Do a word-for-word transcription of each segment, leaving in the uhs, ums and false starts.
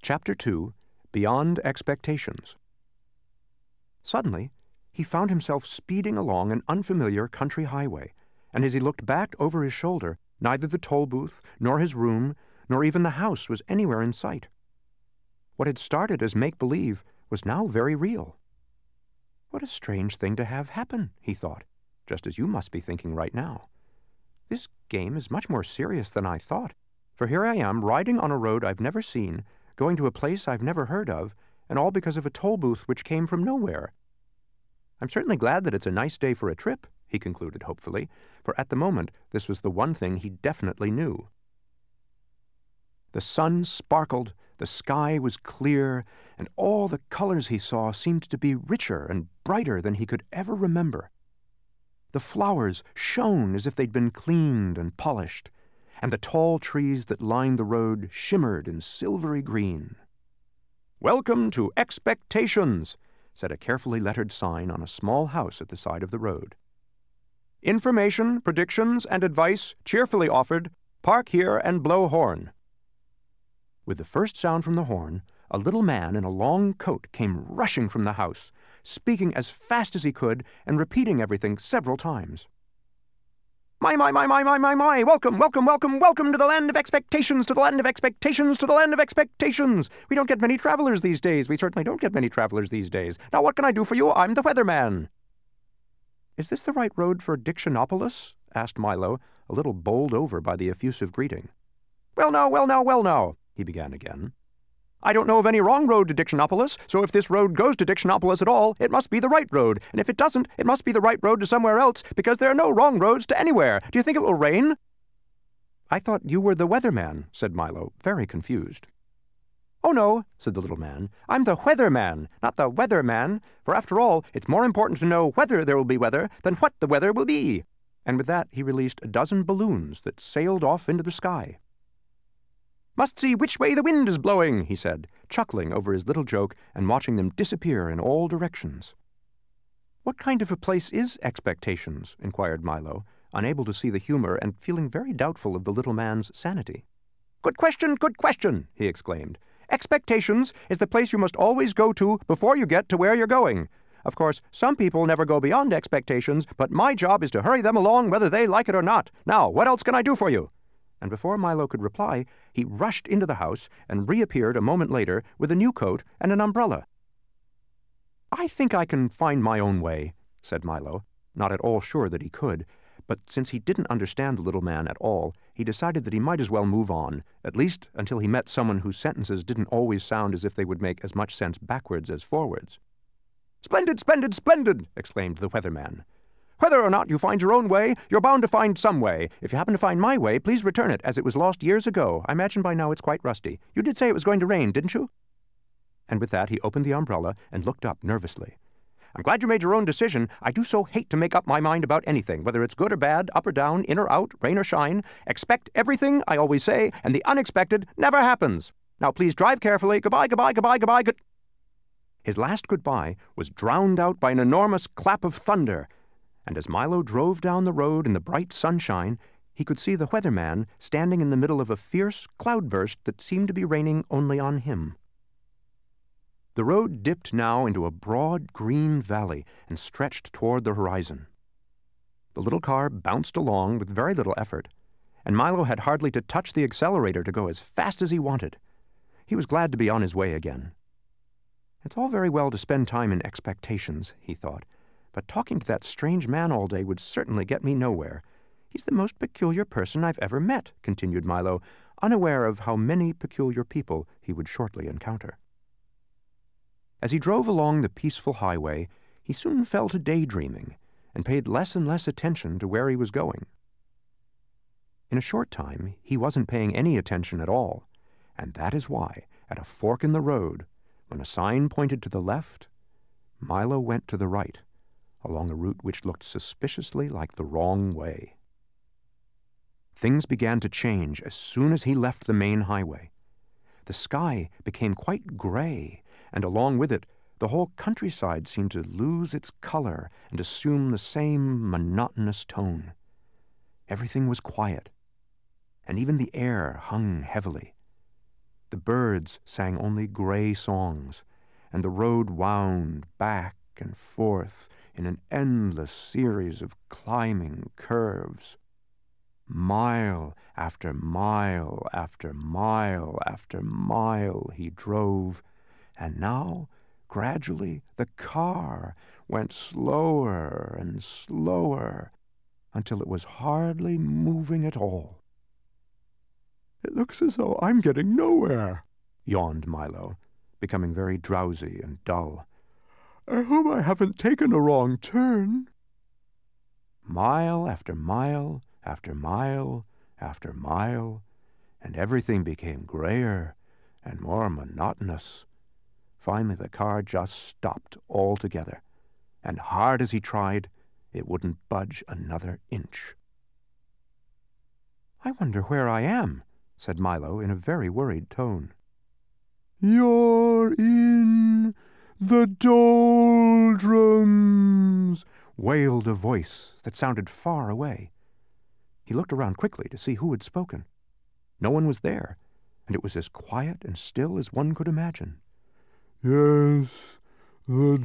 Chapter two, Beyond Expectations. Suddenly, he found himself speeding along an unfamiliar country highway, and as he looked back over his shoulder, neither the toll booth, nor his room, nor even the house was anywhere in sight. What had started as make-believe was now very real. What a strange thing to have happen, he thought, just as you must be thinking right now. This game is much more serious than I thought, for here I am riding on a road I've never seen, going to a place I've never heard of, and all because of a toll booth which came from nowhere. I'm certainly glad that it's a nice day for a trip, he concluded hopefully, for at the moment this was the one thing he definitely knew. The sun sparkled, the sky was clear, and all the colors he saw seemed to be richer and brighter than he could ever remember. The flowers shone as if they'd been cleaned and polished, and the tall trees that lined the road shimmered in silvery green. "Welcome to Expectations," said a carefully lettered sign on a small house at the side of the road. "Information, predictions, and advice cheerfully offered. Park here and blow horn." With the first sound from the horn, a little man in a long coat came rushing from the house, speaking as fast as he could and repeating everything several times. My, my, my, my, my, my, my, welcome, welcome, welcome, welcome to the land of expectations, to the land of expectations, to the land of expectations. We don't get many travelers these days. We certainly don't get many travelers these days. Now what can I do for you? I'm the weatherman. Is this the right road for Dictionopolis? Asked Milo, a little bowled over by the effusive greeting. Well now, well now, well now, he began again. I don't know of any wrong road to Dictionopolis, so if this road goes to Dictionopolis at all, it must be the right road, and if it doesn't, it must be the right road to somewhere else, because there are no wrong roads to anywhere. Do you think it will rain? I thought you were the weatherman, said Milo, very confused. Oh no, said the little man, I'm the weatherman, not the weatherman, for after all, it's more important to know whether there will be weather than what the weather will be. And with that he released a dozen balloons that sailed off into the sky. Must see which way the wind is blowing, he said, chuckling over his little joke and watching them disappear in all directions. What kind of a place is Expectations? Inquired Milo, unable to see the humor and feeling very doubtful of the little man's sanity. Good question, good question, he exclaimed. Expectations is the place you must always go to before you get to where you're going. Of course, some people never go beyond expectations, but my job is to hurry them along whether they like it or not. Now, what else can I do for you? And before Milo could reply, he rushed into the house and reappeared a moment later with a new coat and an umbrella. I think I can find my own way, said Milo, not at all sure that he could, but since he didn't understand the little man at all, he decided that he might as well move on, at least until he met someone whose sentences didn't always sound as if they would make as much sense backwards as forwards. Splendid, splendid, splendid, exclaimed the weatherman. Whether or not you find your own way, you're bound to find some way. If you happen to find my way, please return it, as it was lost years ago. I imagine by now it's quite rusty. You did say it was going to rain, didn't you? And with that, he opened the umbrella and looked up nervously. I'm glad you made your own decision. I do so hate to make up my mind about anything, whether it's good or bad, up or down, in or out, rain or shine. Expect everything, I always say, and the unexpected never happens. Now please drive carefully. Goodbye, goodbye, goodbye, goodbye, good... His last goodbye was drowned out by an enormous clap of thunder, and as Milo drove down the road in the bright sunshine, he could see the weatherman standing in the middle of a fierce cloudburst that seemed to be raining only on him. The road dipped now into a broad green valley and stretched toward the horizon. The little car bounced along with very little effort, and Milo had hardly to touch the accelerator to go as fast as he wanted. He was glad to be on his way again. It's all very well to spend time in expectations, he thought, but talking to that strange man all day would certainly get me nowhere. He's the most peculiar person I've ever met, continued Milo, unaware of how many peculiar people he would shortly encounter. As he drove along the peaceful highway, he soon fell to daydreaming and paid less and less attention to where he was going. In a short time, he wasn't paying any attention at all, and that is why, at a fork in the road, when a sign pointed to the left, Milo went to the right, along a route which looked suspiciously like the wrong way. Things began to change as soon as he left the main highway. The sky became quite gray, and along with it, the whole countryside seemed to lose its color and assume the same monotonous tone. Everything was quiet, and even the air hung heavily. The birds sang only gray songs, and the road wound back and forth in an endless series of climbing curves. Mile after mile after mile after mile he drove, and now, gradually, the car went slower and slower until it was hardly moving at all. "It looks as though I'm getting nowhere," yawned Milo, becoming very drowsy and dull. "I hope I haven't taken a wrong turn." Mile after mile after mile after mile, and everything became grayer and more monotonous. Finally, the car just stopped altogether, and hard as he tried, it wouldn't budge another inch. "I wonder where I am," said Milo in a very worried tone. "You're in the doldrums," wailed a voice that sounded far away. He looked around quickly to see who had spoken. No one was there, and it was as quiet and still as one could imagine. "Yes, the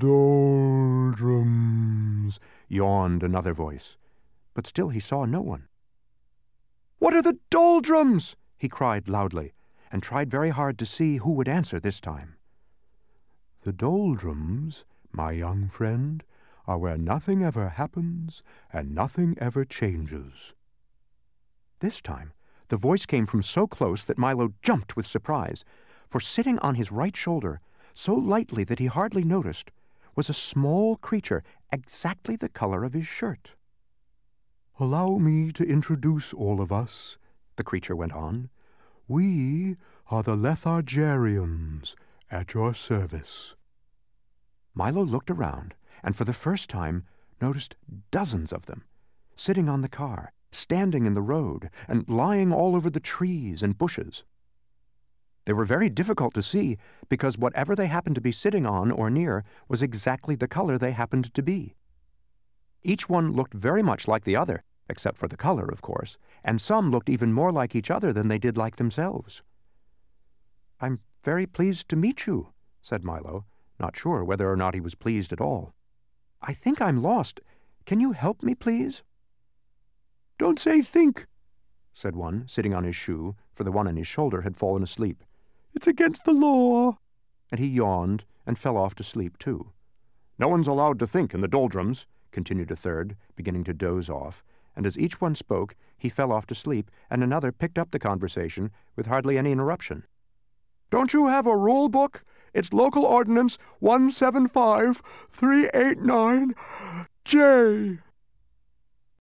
doldrums," yawned another voice, but still he saw no one. "What are the doldrums?" he cried loudly, and tried very hard to see who would answer this time. "The doldrums, my young friend, are where nothing ever happens and nothing ever changes." This time, the voice came from so close that Milo jumped with surprise, for sitting on his right shoulder, so lightly that he hardly noticed, was a small creature exactly the color of his shirt. "Allow me to introduce all of us," the creature went on. "We are the Lethargerians, at your service." Milo looked around, and for the first time noticed dozens of them, sitting on the car, standing in the road, and lying all over the trees and bushes. They were very difficult to see, because whatever they happened to be sitting on or near was exactly the color they happened to be. Each one looked very much like the other, except for the color, of course, and some looked even more like each other than they did like themselves. "I'm very pleased to meet you," said Milo, not sure whether or not he was pleased at all. "I think I'm lost. Can you help me, please?" "Don't say think," said one, sitting on his shoe, for the one on his shoulder had fallen asleep. "It's against the law." And he yawned and fell off to sleep, too. "No one's allowed to think in the doldrums," continued a third, beginning to doze off, and as each one spoke, he fell off to sleep, and another picked up the conversation with hardly any interruption. "Don't you have a rule book? It's Local Ordinance one seven five three eight nine J.